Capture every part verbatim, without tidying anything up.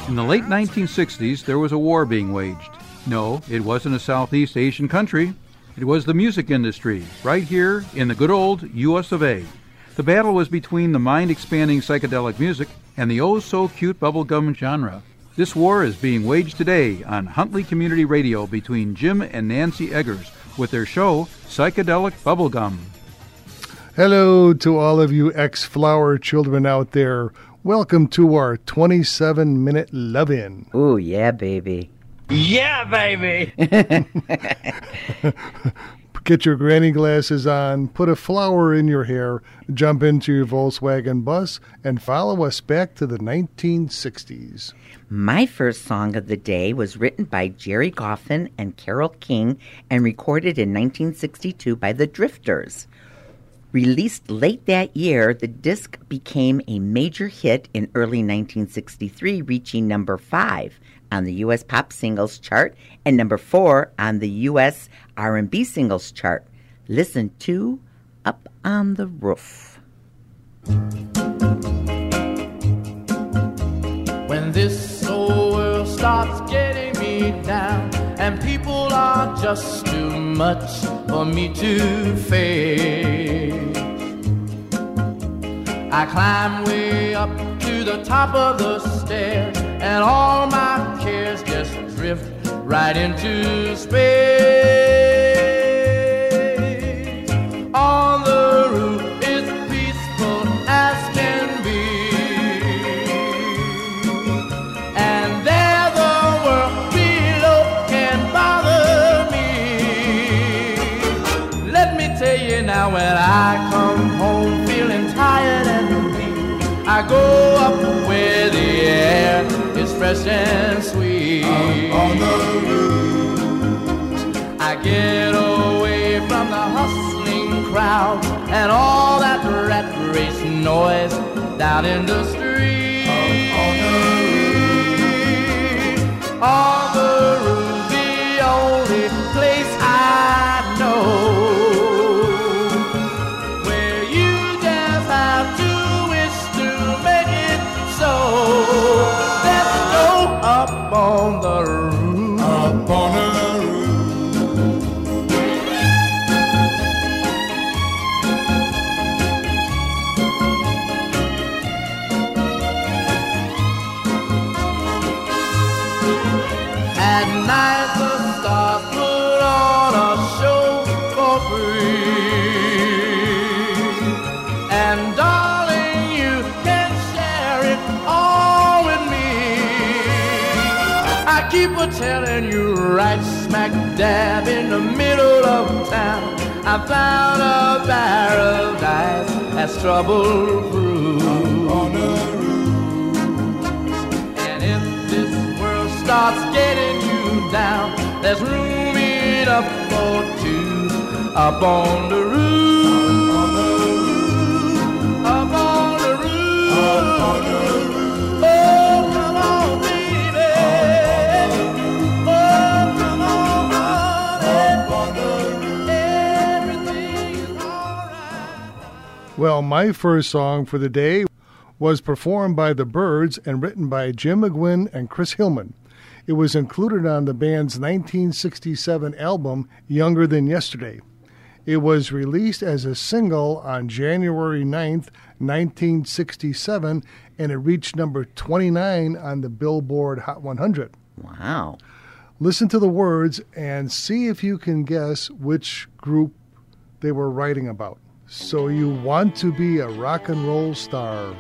In the late nineteen sixties, there was a war being waged. No, it wasn't a Southeast Asian country. It was the music industry, right here in the good old U S of A. The battle was between the mind-expanding psychedelic music and the oh-so-cute bubblegum genre. This war is being waged today on Huntley Community Radio between Jim and Nancy Eggers with their show, Psychedelic Bubblegum. Hello to all of you ex-flower children out there. Welcome to our twenty-seven minute love-in. Ooh, yeah, baby. Yeah, baby! Get your granny glasses on, put a flower in your hair, jump into your Volkswagen bus, and follow us back to the nineteen sixties. My first song of the day was written by Jerry Goffin and Carole King and recorded in nineteen sixty-two by the Drifters. Released late that year, the disc became a major hit in early nineteen sixty-three, reaching number five on the U S Pop Singles Chart and number four on the U S R and B Singles Chart. Listen to Up on the Roof. When this old world starts getting me down and people are just too much for me to face, I climb way up to the top of the stairs and all my cares just drift right into space. On the roof it's peaceful as can be, and there the world below can bother me. Let me tell you now, when I come home feeling tired and weak, I go up where the air is fresh and sweet. Up on the roof I get away from the hustling crowd and all that rat race noise down in the street. Up on the roof, on the roof, the only place I know where you just have to wish to make it so. Let's go up on the roof. Up on the roof. At night the stars put on a show for free, and darling, you can share it all with me. I keep a telling you, right smack dab in the middle of town, I found a paradise that's trouble-proof. And if this world starts getting you down, there's room enough for two up on the roof. Up on the roof. Up on the roof. Oh, come on, baby. Oh, come on, honey. Up on the roof. Everything's all right. Well, my first song for the day was performed by the Byrds and written by Jim McGuinn and Chris Hillman. It was included on the band's nineteen sixty-seven album, Younger Than Yesterday. It was released as a single on January ninth, nineteen sixty-seven, and it reached number twenty-nine on the Billboard Hot one hundred. Wow. Listen to the words and see if you can guess which group they were writing about. So you want to be a rock and roll star.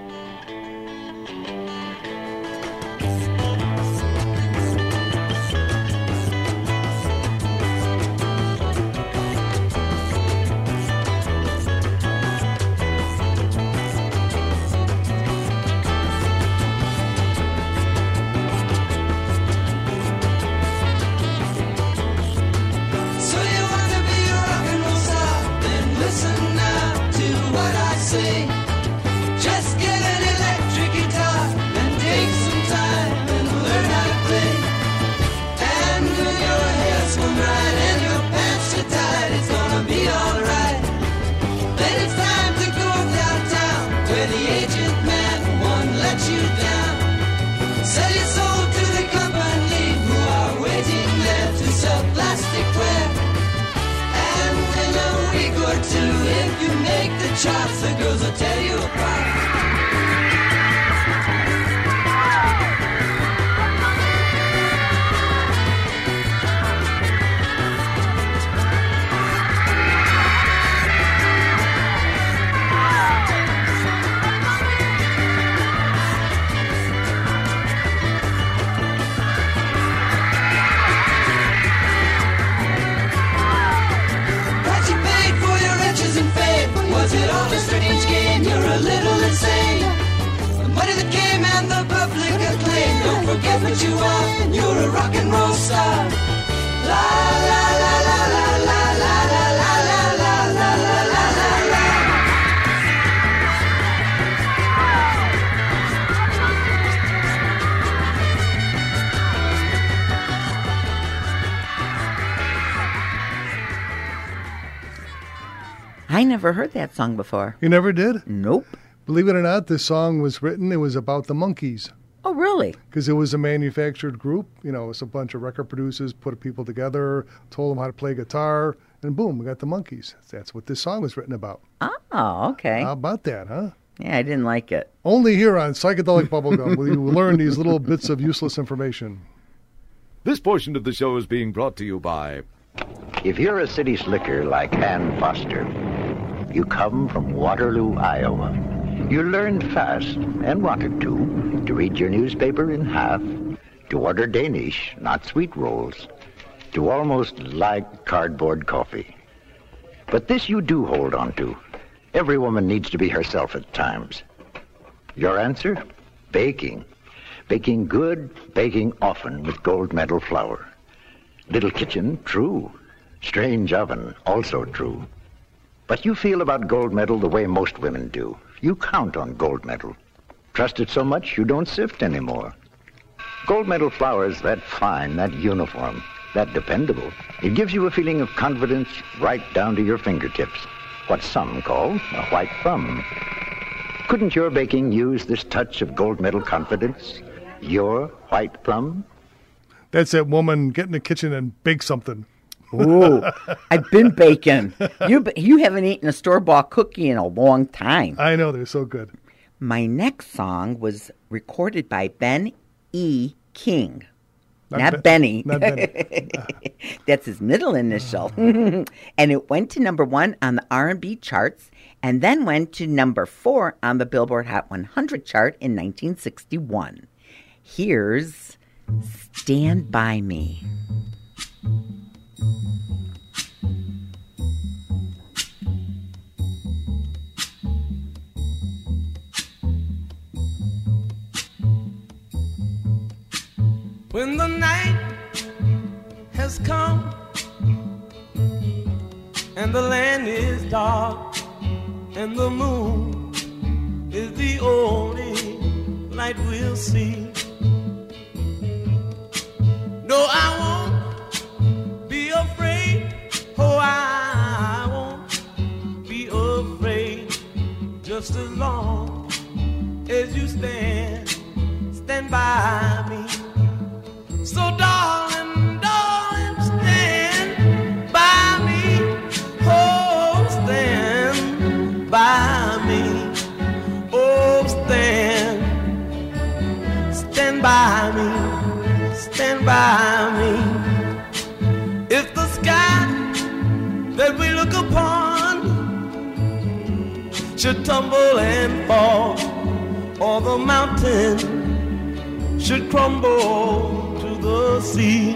So you wanna be a rock and roll star? Then listen now to what I say. Just I never heard that song before. You never did? Nope. Believe it or not, this song was written, it was about the Monkees. Oh, really? Because it was a manufactured group. You know, it's a bunch of record producers put people together, told them how to play guitar, and boom, we got the Monkees. That's what this song was written about. Oh, okay. How about that, huh? Yeah, I didn't like it. Only here on Psychedelic Bubblegum will you learn these little bits of useless information. This portion of the show is being brought to you by... If you're a city slicker like Ann Foster, you come from Waterloo, Iowa. You learned fast, and wanted to, to read your newspaper in half, to order Danish, not sweet rolls, to almost like cardboard coffee. But this you do hold on to. Every woman needs to be herself at times. Your answer? Baking. Baking good, baking often with gold medal flour. Little kitchen, true. Strange oven, also true. But you feel about gold medal the way most women do. You count on gold medal. Trust it so much you don't sift anymore. Gold medal flour is that fine, that uniform, that dependable. It gives you a feeling of confidence right down to your fingertips. What some call a white thumb. Couldn't your baking use this touch of gold medal confidence? Your white thumb? That's that woman get in the kitchen and bake something. Ooh, I've been baking. You you haven't eaten a store-bought cookie in a long time. I know, they're so good. My next song was recorded by Ben E. King. Not Not, Ben- Benny. not Benny. That's his middle initial. And it went to number one on the R and B charts and then went to number four on the Billboard Hot one hundred chart in nineteen sixty-one. Here's Stand By Me. When the night has come and the land is dark and the moon is the only light we'll see. No, I won't be afraid. Oh, I won't be afraid. Just as long as you stand, stand by me. So darling, darling, stand by me. Oh, stand by me. Oh, stand, stand by me. Stand by me. If the sky that we look upon should tumble and fall, or the mountain should crumble to the sea,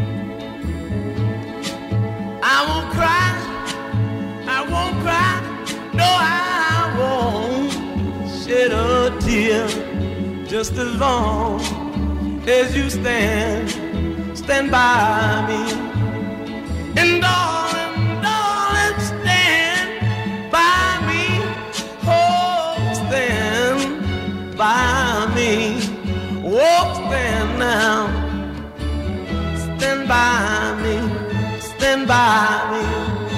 I won't cry, I won't cry, no, I won't shed a tear. Just as long as you stand, stand by me. And darling, darling, stand by me. Oh, stand by me. Oh, stand now. Stand by me. Stand by me.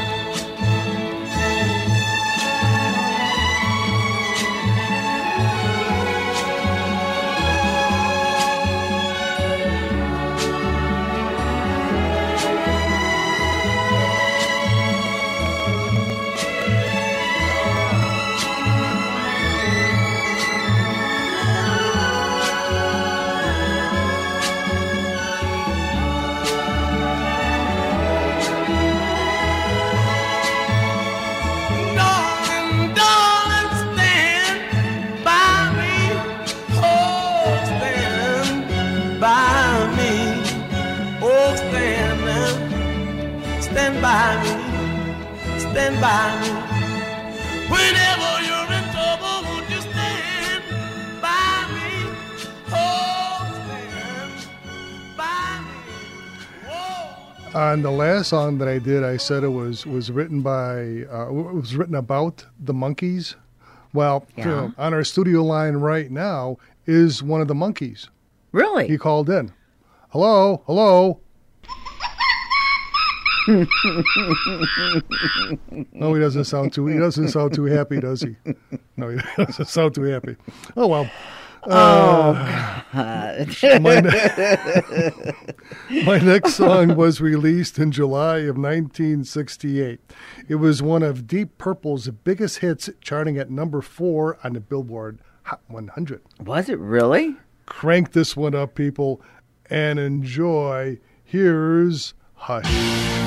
Stand by me, stand by me. Whenever you're in trouble, won't you stand by me? Oh, stand by me. Whoa. On the last song that I did, I said it was was written by, uh, it was written about the Monkees. Well, Yeah. you know, on our studio line right now is one of the Monkees. Really? He called in. Hello, hello. No, he doesn't sound too. He doesn't sound too happy, does he? No, he doesn't sound too happy. Oh well. Oh, Uh, God. my, ne- my next song was released in July of nineteen sixty-eight. It was one of Deep Purple's biggest hits, charting at number four on the Billboard Hot one hundred. Was it really? Crank this one up, people, and enjoy. Here's Hush.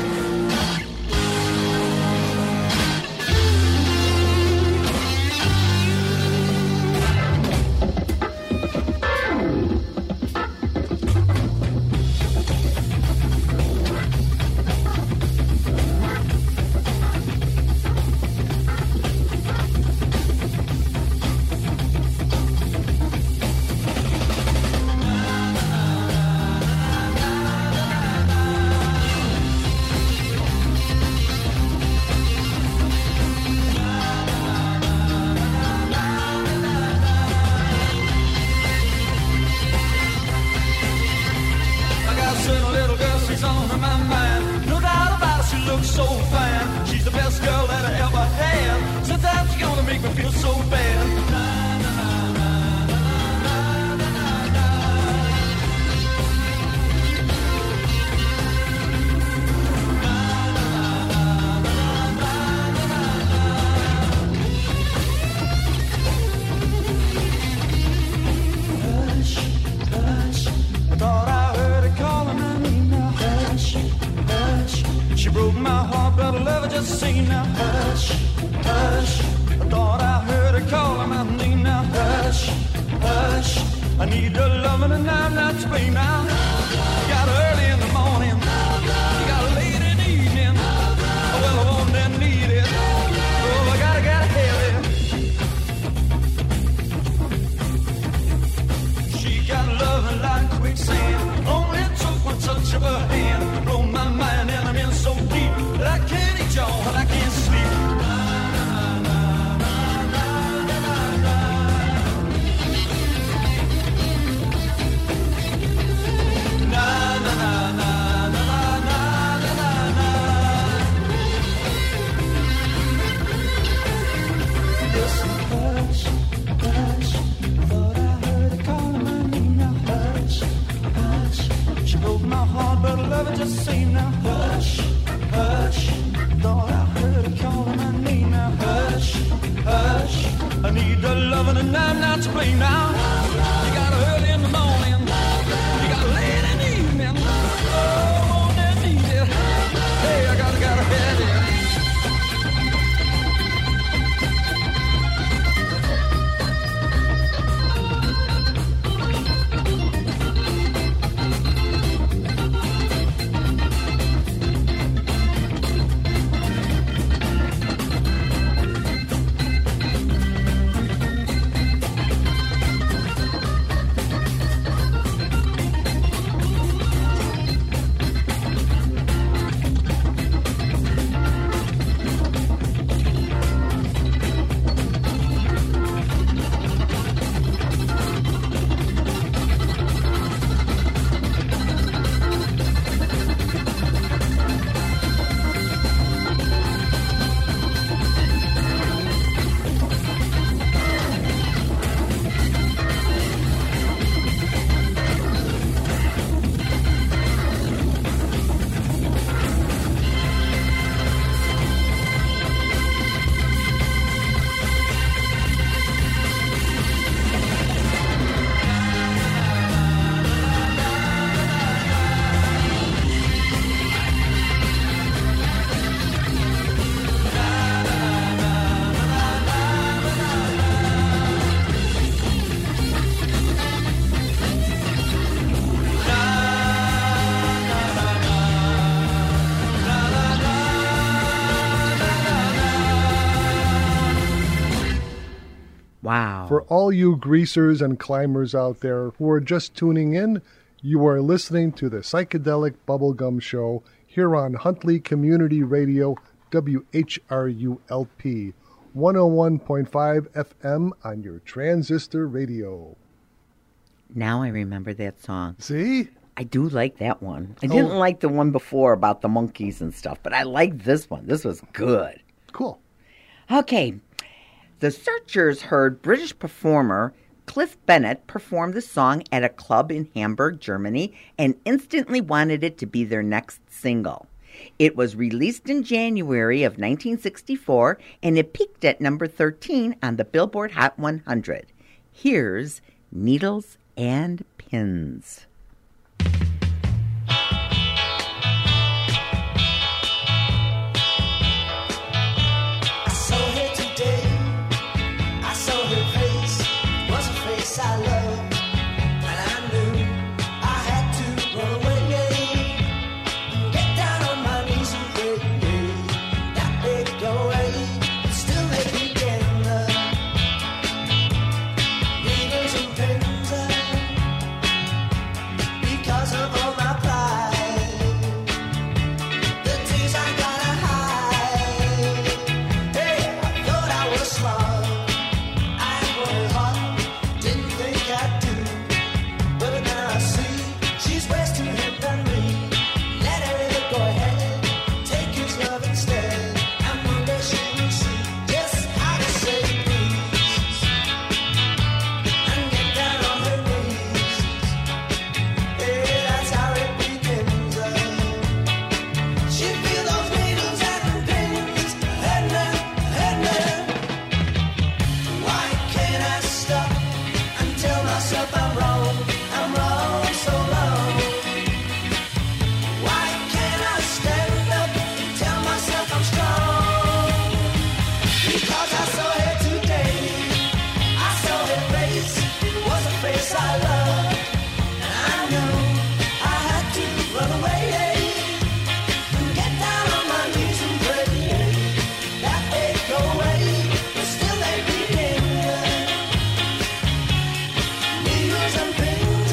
Wow. For all you greasers and climbers out there who are just tuning in, you are listening to the Psychedelic Bubblegum Show here on Huntley Community Radio, W H R U L P, one oh one point five F M on your transistor radio. Now I remember that song. See? I do like that one. I didn't Oh. like the one before about the monkeys and stuff, but I like this one. This was good. Cool. Okay. The Searchers heard British performer Cliff Bennett perform the song at a club in Hamburg, Germany, and instantly wanted it to be their next single. It was released in January of nineteen sixty-four, and it peaked at number thirteen on the Billboard Hot one hundred. Here's Needles and Pins. I saw her today. I saw her face. It was a face I loved, and I knew I had to run away and get down on my knees and pray that they'd go away. But still they begin the needles and pins because of all my pride. The tears I gotta hide. Hey, I thought I was smart. I worked hard, didn't think I'd do. But now I see she's wasting him than me. Let her go ahead, take his love instead. And one day she will see just how to say please and get down on her knees. Hey, that's how it begins. She feel those needles and pins, and then, and then. Why can't I stop and tell myself I'm wrong? I'm wrong so long. Why can't I stand up and tell myself I'm strong? Because I saw her today. I saw her face. It was a face I loved, and I knew I had to run away and get down on my knees and pray that they'd go away. But still they begin needles and pins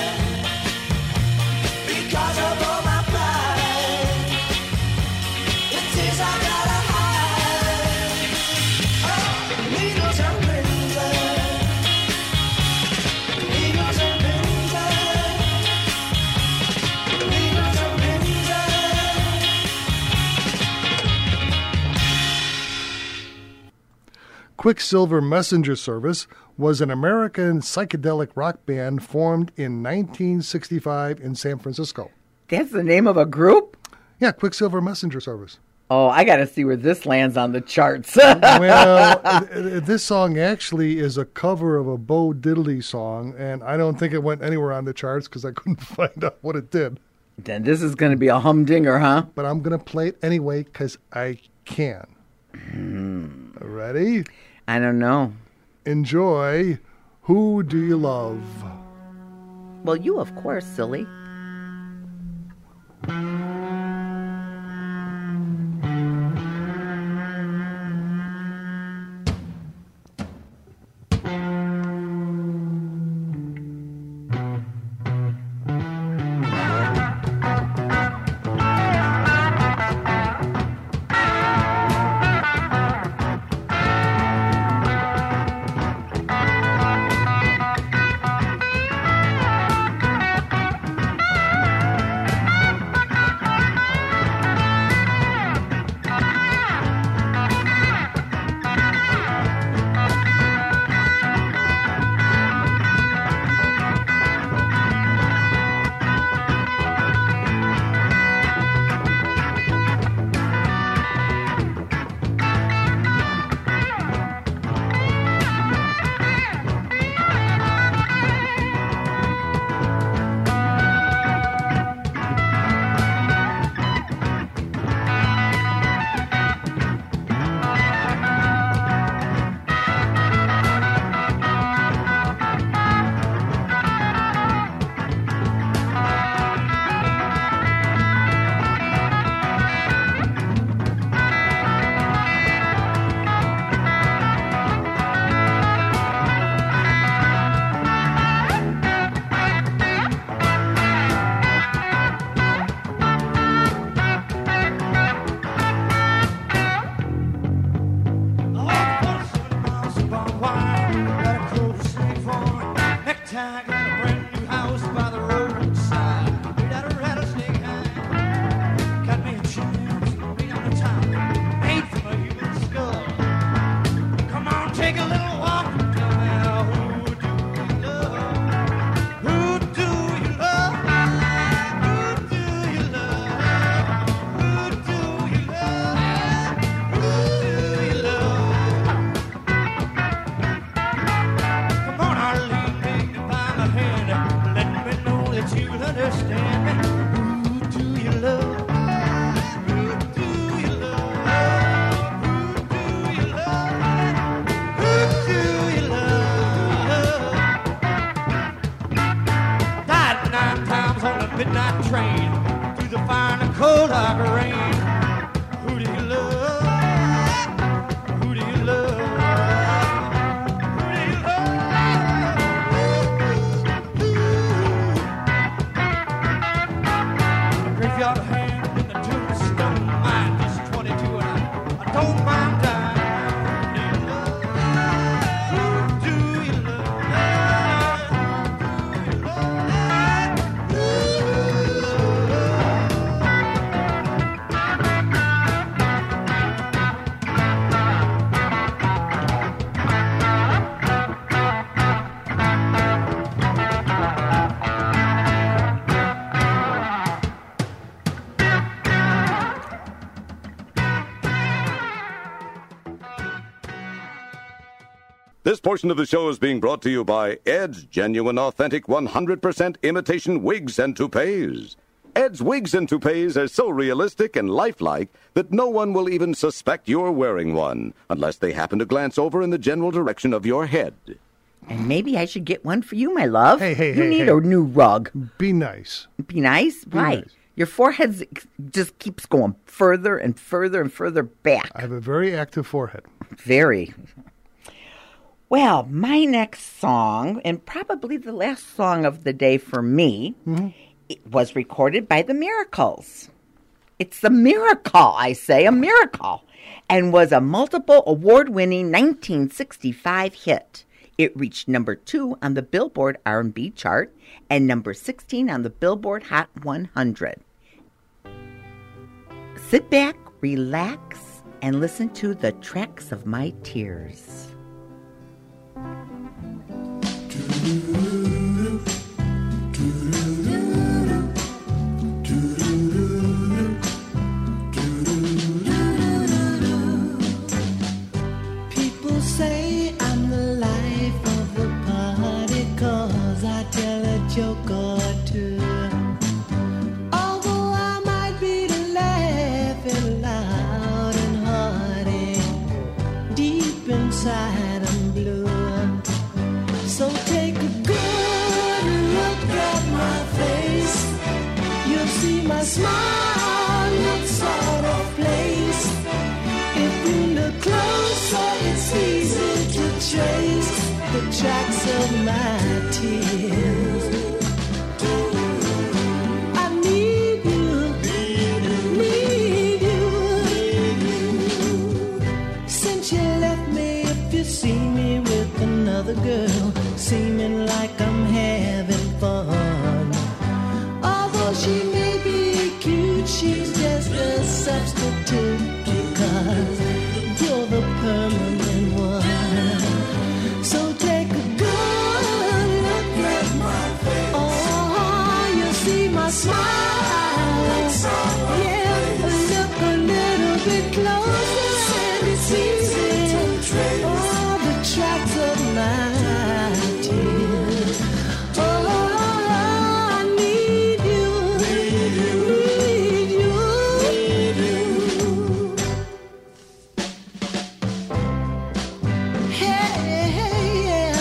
because of all my pride. The tears I gotta hide. Oh, needles and pins, needles and pins, needles and pins. Quicksilver Messenger Service was an American psychedelic rock band formed in nineteen sixty-five in San Francisco. That's the name of a group? Yeah, Quicksilver Messenger Service. Oh, I got to see where this lands on the charts. Well, uh, uh, this song actually is a cover of a Bo Diddley song, and I don't think it went anywhere on the charts because I couldn't find out what it did. Then this is going to be a humdinger, huh? But I'm going to play it anyway because I can. Ready? I don't know. Enjoy Who Do You Love? Well, you, of course, silly. Necktie, got a brand new house by the roadside. understand me? Who do you love? Who do you love? Who do you love? Who do you love? Died nine times on a midnight train through the fire and the cold like rain. Who do you love? Who do you love? Graveyard hand in the tombstone mine, just twenty-two and I, I don't mind dying. Who do you love? Who do you This portion of the show is being brought to you by Ed's genuine, authentic, one hundred percent imitation wigs and toupees. Ed's wigs and toupees are so realistic and lifelike that no one will even suspect you're wearing one, unless they happen to glance over in the general direction of your head. And maybe I should get one for you, my love. Hey, hey, you hey, need hey. a new rug. Be nice. Be nice? Why? nice. Your forehead just keeps going further and further and further back. I have a very active forehead. Very. Well, my next song, and probably the last song of the day for me, Mm-hmm. it was recorded by the Miracles. It's a miracle, I say, a miracle, and was a multiple award-winning nineteen sixty-five hit. It reached number two on the Billboard R and B chart and number sixteen on the Billboard Hot one hundred. Sit back, relax, and listen to The Tracks of My Tears. People say I'm the life of the party 'cause I tell a joke or two. Although I might be laughing loud and hearty, deep inside I'm blue. So take a good look at my face. You'll see my smile looks sort of place. If you look closer, it's easy to trace the tracks of my tears. I need you, need you. Since you left me, if you see me with another girl, seeming like I'm having fun. Although she may be cute, she's just a substitute, because you're the permanent one. So take a good look at my face. Oh, you see my smile. Yeah, look a little bit closer and it's easy to trace all the tracks of my tears. Oh, I need you, need you, need you. Hey, hey, yeah.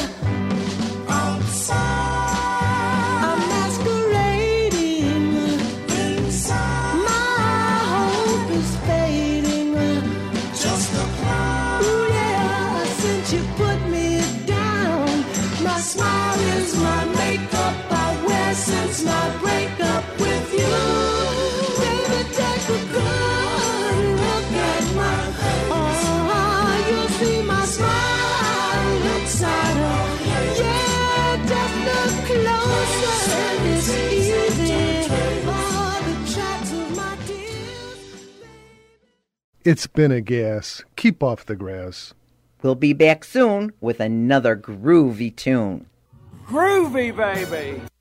Outside, I'm masquerading. Inside, my hope is fading. Just a cloud. Ooh, yeah, since you put me down, my smile is my makeup I wear since my breakup with you. Baby, take a good look at my face. Oh, you'll see my smile looks sort of. Yeah, just look closer and it's easy. Oh, the tracks of my tears. It's been a gas. Keep off the grass. We'll be back soon with another groovy tune. Groovy, baby!